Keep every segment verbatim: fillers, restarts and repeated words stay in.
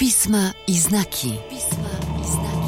Pisma i znaki. Pisma i znaki.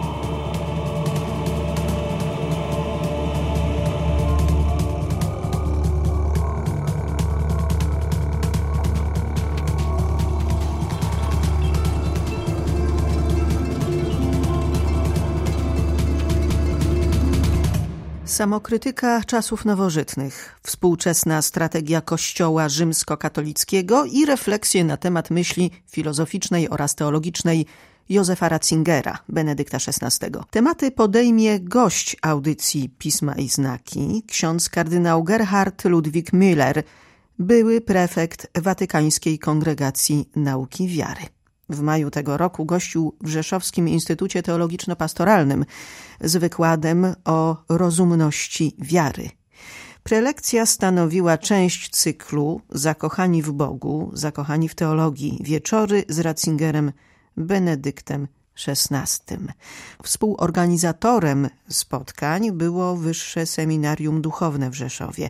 Samokrytyka czasów nowożytnych, współczesna strategia Kościoła rzymskokatolickiego i refleksje na temat myśli filozoficznej oraz teologicznej Józefa Ratzingera, Benedykta szesnastego. Tematy podejmie gość audycji Pisma i znaki, ksiądz kardynał Gerhard Ludwig Müller, były prefekt Watykańskiej Kongregacji Nauki Wiary. W maju tego roku gościł w Rzeszowskim Instytucie Teologiczno-Pastoralnym z wykładem o rozumności wiary. Prelekcja stanowiła część cyklu Zakochani w Bogu, zakochani w teologii, wieczory z Ratzingerem Benedyktem szesnastym. Współorganizatorem spotkań było Wyższe Seminarium Duchowne w Rzeszowie.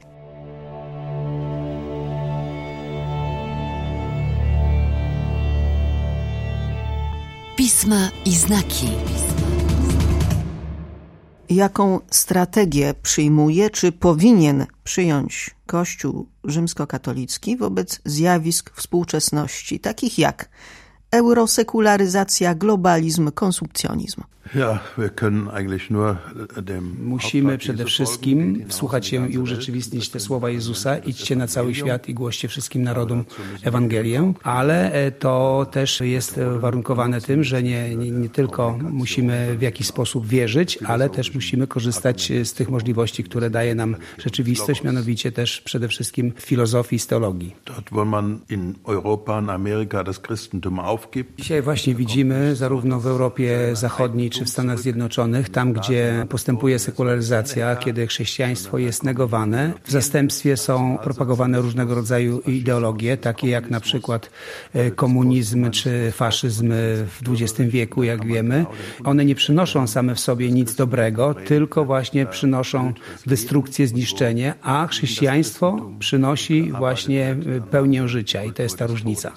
Pisma i znaki. Jaką strategię przyjmuje, czy powinien przyjąć Kościół rzymskokatolicki wobec zjawisk współczesności, takich jak eurosekularyzacja, globalizm, konsumpcjonizm? Musimy przede wszystkim wsłuchać się i urzeczywistnić te słowa Jezusa: idźcie na cały świat i głoście wszystkim narodom Ewangelię, ale to też jest warunkowane tym, że nie, nie, nie tylko musimy w jakiś sposób wierzyć, ale też musimy korzystać z tych możliwości, które daje nam rzeczywistość, mianowicie też przede wszystkim w filozofii, z teologii. Dzisiaj właśnie widzimy zarówno w Europie Zachodniej czy w Stanach Zjednoczonych, tam gdzie postępuje sekularyzacja, kiedy chrześcijaństwo jest negowane, w zastępstwie są propagowane różnego rodzaju ideologie, takie jak na przykład komunizm czy faszyzm w dwudziestym wieku, jak wiemy. One nie przynoszą same w sobie nic dobrego, tylko właśnie przynoszą destrukcję, zniszczenie, a chrześcijaństwo przynosi właśnie pełnię życia i to jest ta różnica.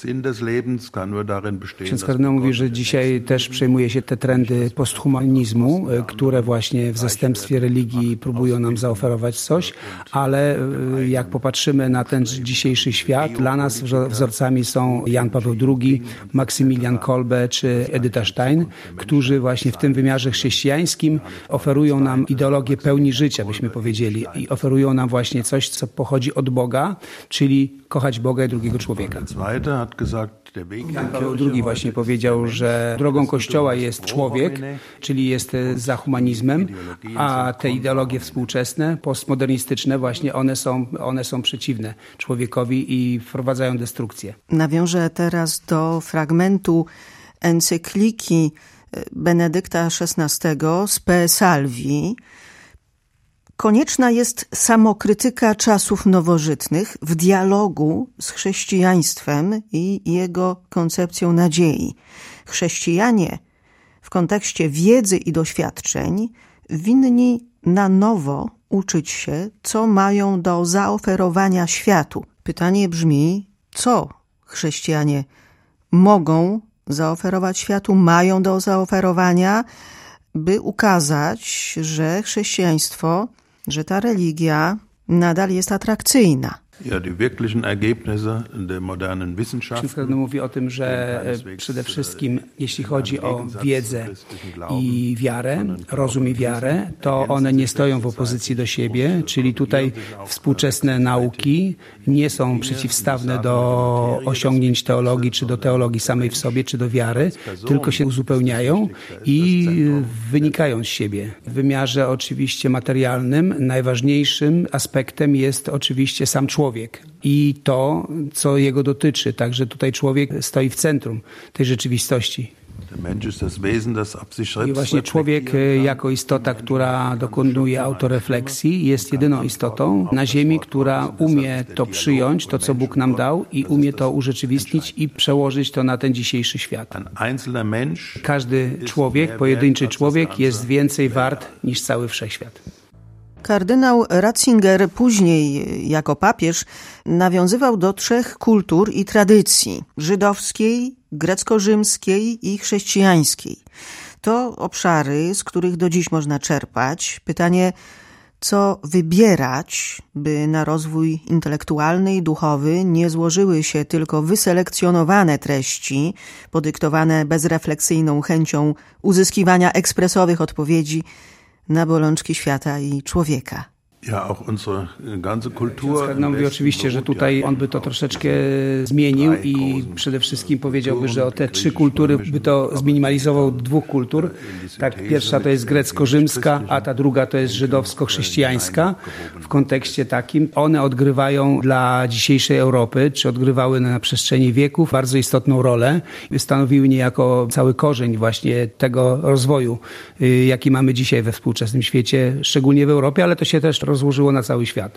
Ksiądz kardynał mówi, że dzisiaj też przejmuje się te trendy posthumanizmu, które właśnie w zastępstwie religii próbują nam zaoferować coś, ale jak popatrzymy na ten dzisiejszy świat, dla nas wzorcami są Jan Paweł drugi, Maksymilian Kolbe czy Edyta Stein, którzy właśnie w tym wymiarze chrześcijańskim oferują nam ideologię pełni życia, byśmy powiedzieli, i oferują nam właśnie coś, co pochodzi od Boga, czyli kochać Boga i drugiego człowieka. Jan Paweł drugi właśnie powiedział, że drogą Kościoła jest człowiek, czyli jest za humanizmem, a te ideologie współczesne, postmodernistyczne, właśnie one są, one są przeciwne człowiekowi i wprowadzają destrukcję. Nawiążę teraz do fragmentu encykliki Benedykta szesnastego Spe Salvi. Konieczna jest samokrytyka czasów nowożytnych w dialogu z chrześcijaństwem i jego koncepcją nadziei. Chrześcijanie w kontekście wiedzy i doświadczeń winni na nowo uczyć się, co mają do zaoferowania światu. Pytanie brzmi, co chrześcijanie mogą zaoferować światu, mają do zaoferowania, by ukazać, że chrześcijaństwo, że ta religia nadal jest atrakcyjna. Ksiądz kardynał mówi o tym, że przede wszystkim jeśli chodzi o wiedzę i wiarę, rozum i wiarę, to one nie stoją w opozycji do siebie, czyli tutaj współczesne nauki nie są przeciwstawne do osiągnięć teologii, czy do teologii samej w sobie, czy do wiary, tylko się uzupełniają i wynikają z siebie. W wymiarze oczywiście materialnym najważniejszym aspektem jest oczywiście sam człowiek i to, co jego dotyczy. Także tutaj człowiek stoi w centrum tej rzeczywistości. I właśnie człowiek jako istota, która dokonuje autorefleksji, jest jedyną istotą na ziemi, która umie to przyjąć, to co Bóg nam dał, i umie to urzeczywistnić i przełożyć to na ten dzisiejszy świat. Każdy człowiek, pojedynczy człowiek jest więcej wart niż cały wszechświat. Kardynał Ratzinger później, jako papież, nawiązywał do trzech kultur i tradycji: żydowskiej, grecko-rzymskiej i chrześcijańskiej. To obszary, z których do dziś można czerpać. Pytanie, co wybierać, by na rozwój intelektualny i duchowy nie złożyły się tylko wyselekcjonowane treści, podyktowane bezrefleksyjną chęcią uzyskiwania ekspresowych odpowiedzi na bolączki świata i człowieka. Ja, auch unsere ganze Kultur. No, mówi oczywiście, że tutaj on by to troszeczkę zmienił i przede wszystkim powiedziałby, że o te trzy kultury by to zminimalizował do dwóch kultur. Tak, pierwsza to jest grecko-rzymska, a ta druga to jest żydowsko-chrześcijańska. W kontekście takim one odgrywają dla dzisiejszej Europy, czy odgrywały na przestrzeni wieków bardzo istotną rolę. Stanowiły niejako cały korzeń właśnie tego rozwoju, jaki mamy dzisiaj we współczesnym świecie, szczególnie w Europie, ale to się też rozłożyło na cały świat.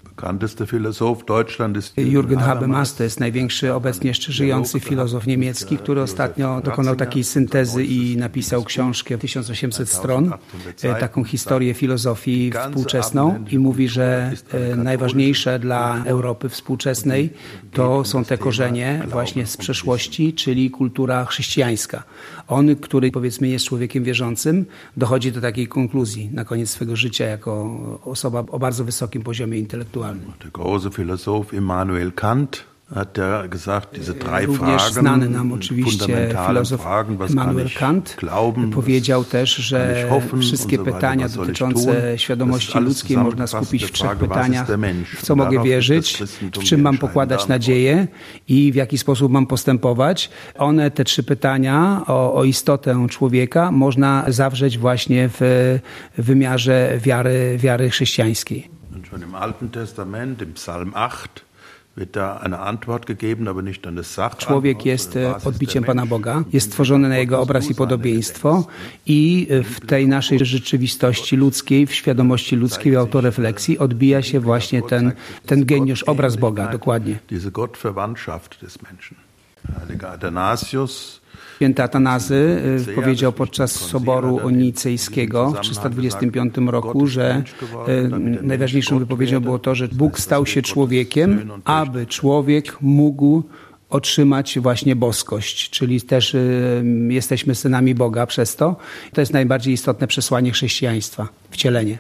Jürgen Habermas to jest największy obecnie jeszcze żyjący filozof niemiecki, który ostatnio dokonał takiej syntezy i napisał książkę tysiąc osiemset stron, taką historię filozofii współczesną i mówi, że najważniejsze dla Europy współczesnej to są te korzenie właśnie z przeszłości, czyli kultura chrześcijańska. On, który powiedzmy jest człowiekiem wierzącym, dochodzi do takiej konkluzji na koniec swego życia jako osoba o bardzo wysokim poziomie intelektualnym. Der große Philosoph Immanuel Kant hat der gesagt, diese drei Również Fragen, znany nam oczywiście filozof Immanuel Kant powiedział też, że wszystkie pytania dotyczące świadomości ludzkiej można skupić w trzech pytaniach. W co mogę wierzyć, w czym mam pokładać nadzieję i w jaki sposób mam postępować. One, te trzy pytania o, o istotę człowieka można zawrzeć właśnie w wymiarze wiary, wiary chrześcijańskiej. Schon im Alten Testament, im Psalm acht, wird da eine Antwort gegeben, aber nicht an das Sach. Człowiek jest odbiciem Pana Boga, jest stworzony na Jego obraz i podobieństwo i w tej naszej rzeczywistości ludzkiej, w świadomości ludzkiej, w autorefleksji odbija się właśnie ten, ten geniusz, obraz Boga, dokładnie. Diese Gottverwandtschaft des Menschen. Heiliger Athanasius Święty Atanazy powiedział podczas Soboru Nicejskiego w trzysta dwudziestym piątym roku, że najważniejszą wypowiedzią było to, że Bóg stał się człowiekiem, aby człowiek mógł otrzymać właśnie boskość, czyli też y, jesteśmy synami Boga przez to. To jest najbardziej istotne przesłanie chrześcijaństwa, wcielenie.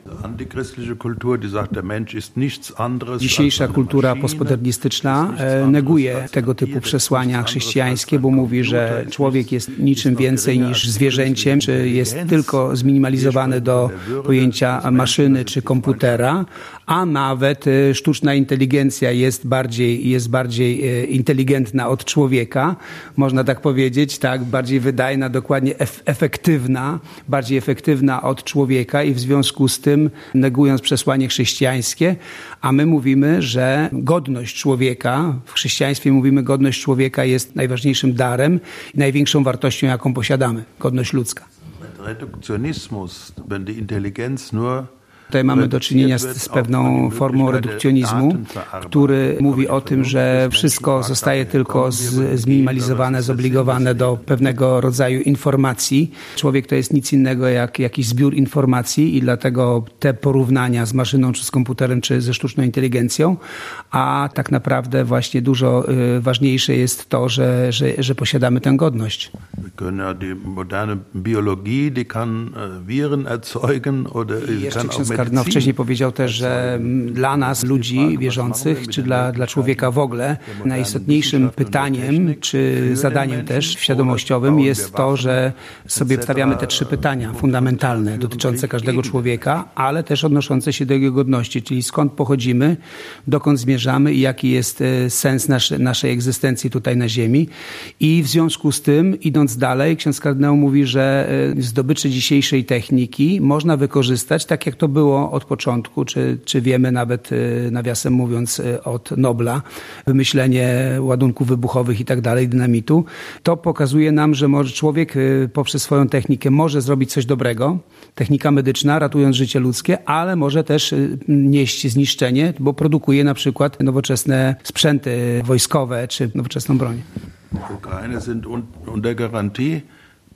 Dzisiejsza kultura postmodernistyczna e, neguje tego typu przesłania chrześcijańskie, bo mówi, że człowiek jest niczym więcej niż zwierzęciem, czy jest tylko zminimalizowany do pojęcia maszyny czy komputera, a nawet y, sztuczna inteligencja jest bardziej, jest bardziej y, inteligentna od człowieka, można tak powiedzieć, tak, bardziej wydajna, dokładnie ef- efektywna, bardziej efektywna od człowieka i w związku z tym negując przesłanie chrześcijańskie, a my mówimy, że godność człowieka, w chrześcijaństwie mówimy, godność człowieka jest najważniejszym darem i największą wartością, jaką posiadamy, godność ludzka. Reduktionismus, wenn die Intelligenz nur Tutaj mamy do czynienia z, z pewną formą redukcjonizmu, który mówi o tym, że wszystko zostaje tylko z, zminimalizowane, zobligowane do pewnego rodzaju informacji. Człowiek to jest nic innego jak jakiś zbiór informacji i dlatego te porównania z maszyną, czy z komputerem, czy ze sztuczną inteligencją, a tak naprawdę właśnie dużo y, ważniejsze jest to, że, że, że posiadamy tę godność. Die moderne Biologie, die kann Viren erzeugen oder kann auch Kardynał wcześniej powiedział też, że dla nas, ludzi wierzących, czy dla, dla człowieka w ogóle, najistotniejszym pytaniem, czy zadaniem też świadomościowym jest to, że sobie stawiamy te trzy pytania fundamentalne dotyczące każdego człowieka, ale też odnoszące się do jego godności, czyli skąd pochodzimy, dokąd zmierzamy i jaki jest sens naszy, naszej egzystencji tutaj na ziemi. I w związku z tym, idąc dalej, ksiądz kardynał mówi, że zdobycze dzisiejszej techniki można wykorzystać tak, jak to było od początku, czy, czy wiemy nawet, nawiasem mówiąc, od Nobla, wymyślenie ładunków wybuchowych i tak dalej, dynamitu. To pokazuje nam, że może człowiek poprzez swoją technikę może zrobić coś dobrego, technika medyczna, ratując życie ludzkie, ale może też nieść zniszczenie, bo produkuje na przykład nowoczesne sprzęty wojskowe, czy nowoczesną broń. Ukraine sind unter Garantie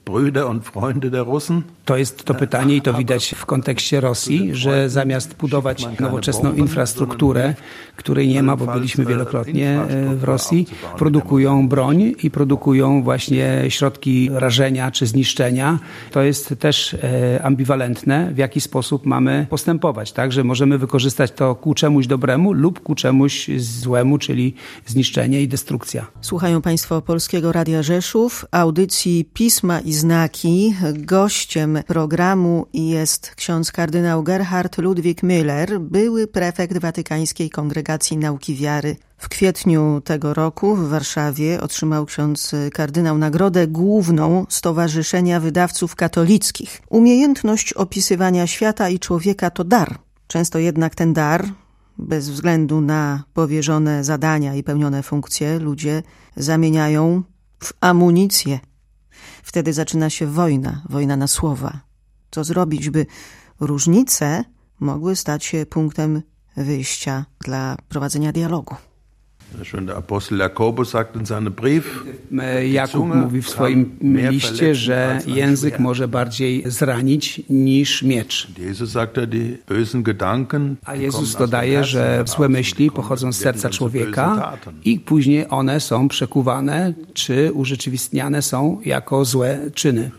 Brüder und Freunde der Russen? To jest to pytanie i to widać w kontekście Rosji, że zamiast budować nowoczesną infrastrukturę, której nie ma, bo byliśmy wielokrotnie w Rosji, produkują broń i produkują właśnie środki rażenia czy zniszczenia. To jest też ambiwalentne, w jaki sposób mamy postępować, tak, że możemy wykorzystać to ku czemuś dobremu lub ku czemuś złemu, czyli zniszczenie i destrukcja. Słuchają Państwo Polskiego Radia Rzeszów, audycji Pisma i Znaki. Gościem programu jest ksiądz kardynał Gerhard Ludwik Müller, były prefekt Watykańskiej Kongregacji Nauki Wiary. W kwietniu tego roku w Warszawie otrzymał ksiądz kardynał nagrodę główną Stowarzyszenia Wydawców Katolickich. Umiejętność opisywania świata i człowieka to dar. Często jednak ten dar, bez względu na powierzone zadania i pełnione funkcje, ludzie zamieniają w amunicję. Wtedy zaczyna się wojna, wojna na słowa. Co zrobić, by różnice mogły stać się punktem wyjścia dla prowadzenia dialogu? Der Apostel Jakobus sagt in seinem Brief, Jakub mówi w swoim liście, że język może bardziej zranić niż miecz. A Jezus dodaje, że złe myśli pochodzą z serca człowieka i później one są przekuwane czy urzeczywistniane są jako złe czyny.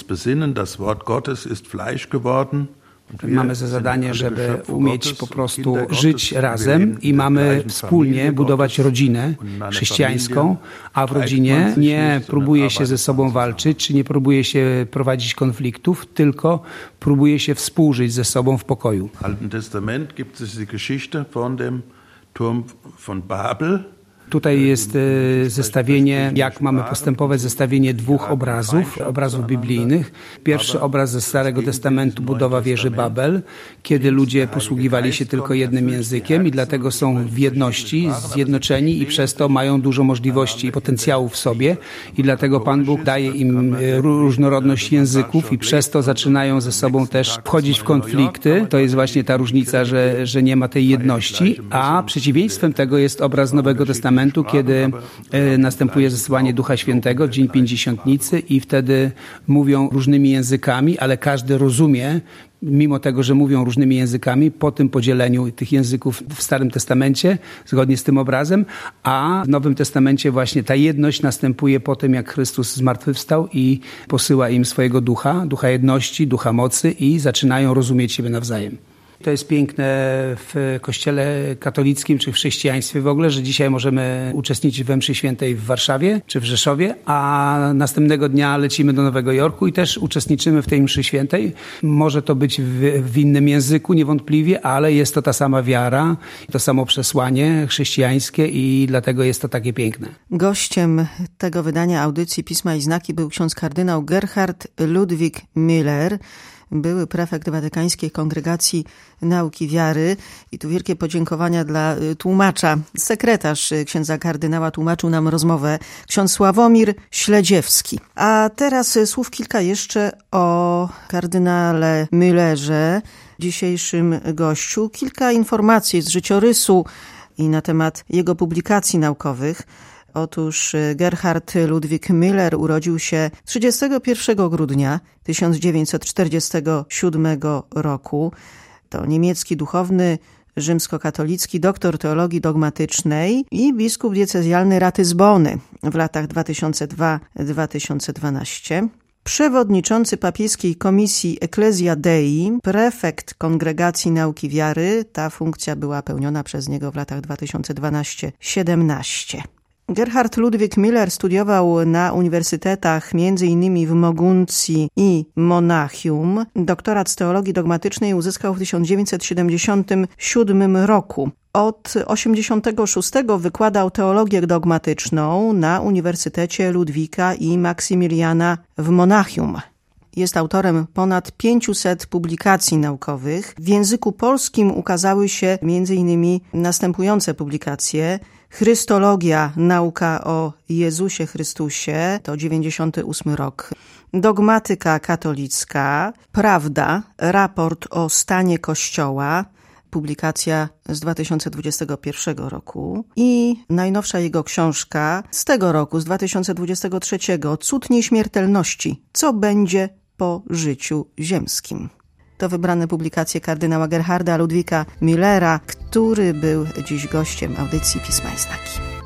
Mamy za zadanie, żeby umieć po prostu żyć razem i mamy wspólnie budować rodzinę chrześcijańską, a w rodzinie nie próbuje się ze sobą walczyć, czy nie próbuje się prowadzić konfliktów, tylko próbuje się współżyć ze sobą w pokoju. W Alten Testament gibt es die Geschichte von dem Turm von Babel. Tutaj jest zestawienie, jak mamy postępować, zestawienie dwóch obrazów, obrazów biblijnych. Pierwszy obraz ze Starego Testamentu, budowa wieży Babel, kiedy ludzie posługiwali się tylko jednym językiem i dlatego są w jedności, zjednoczeni i przez to mają dużo możliwości i potencjału w sobie i dlatego Pan Bóg daje im różnorodność języków i przez to zaczynają ze sobą też wchodzić w konflikty. To jest właśnie ta różnica, że, że nie ma tej jedności, a przeciwieństwem tego jest obraz Nowego Testamentu, kiedy następuje zesłanie Ducha Świętego w Dzień Pięćdziesiątnicy i wtedy mówią różnymi językami, ale każdy rozumie, mimo tego, że mówią różnymi językami, po tym podzieleniu tych języków w Starym Testamencie, zgodnie z tym obrazem, a w Nowym Testamencie właśnie ta jedność następuje po tym, jak Chrystus zmartwychwstał i posyła im swojego Ducha, Ducha jedności, Ducha mocy i zaczynają rozumieć siebie nawzajem. To jest piękne w Kościele katolickim czy w chrześcijaństwie w ogóle, że dzisiaj możemy uczestniczyć we mszy świętej w Warszawie czy w Rzeszowie, a następnego dnia lecimy do Nowego Jorku i też uczestniczymy w tej mszy świętej. Może to być w, w innym języku niewątpliwie, ale jest to ta sama wiara, to samo przesłanie chrześcijańskie i dlatego jest to takie piękne. Gościem tego wydania audycji Pisma i Znaki był ksiądz kardynał Gerhard Ludwik Müller, były prefekt Watykańskiej Kongregacji Nauki Wiary. I tu wielkie podziękowania dla tłumacza. Sekretarz księdza kardynała tłumaczył nam rozmowę, ksiądz Sławomir Śledziewski. A teraz słów kilka jeszcze o kardynale Müllerze, dzisiejszym gościu. Kilka informacji z życiorysu i na temat jego publikacji naukowych. Otóż Gerhard Ludwik Müller urodził się trzydziestego pierwszego grudnia tysiąc dziewięćset czterdziestego siódmego roku. To niemiecki duchowny, rzymskokatolicki doktor teologii dogmatycznej i biskup diecezjalny Ratyzbony w latach dwa tysiące drugi do dwa tysiące dwunastego. Przewodniczący papieskiej komisji Ecclesia Dei, prefekt Kongregacji Nauki Wiary. Ta funkcja była pełniona przez niego w latach dwa tysiące dwunastego do siedemnastego. Gerhard Ludwik Müller studiował na uniwersytetach między innymi w Moguncji i Monachium. Doktorat z teologii dogmatycznej uzyskał w tysiąc dziewięćset siedemdziesiątym siódmym roku. Od osiemdziesiątego szóstego wykładał teologię dogmatyczną na Uniwersytecie Ludwika i Maksymiliana w Monachium. Jest autorem ponad pięciuset publikacji naukowych. W języku polskim ukazały się między innymi następujące publikacje: Chrystologia, nauka o Jezusie Chrystusie, to dziewięćdziesiąty ósmy rok. Dogmatyka katolicka, Prawda, raport o stanie Kościoła, publikacja z dwa tysiące dwudziestego pierwszego roku i najnowsza jego książka z tego roku, z dwa tysiące dwudziestego trzeciego, Cud nieśmiertelności. Co będzie po życiu ziemskim? To wybrane publikacje kardynała Gerharda Ludwika Müllera, który był dziś gościem audycji Pisma i Znaki.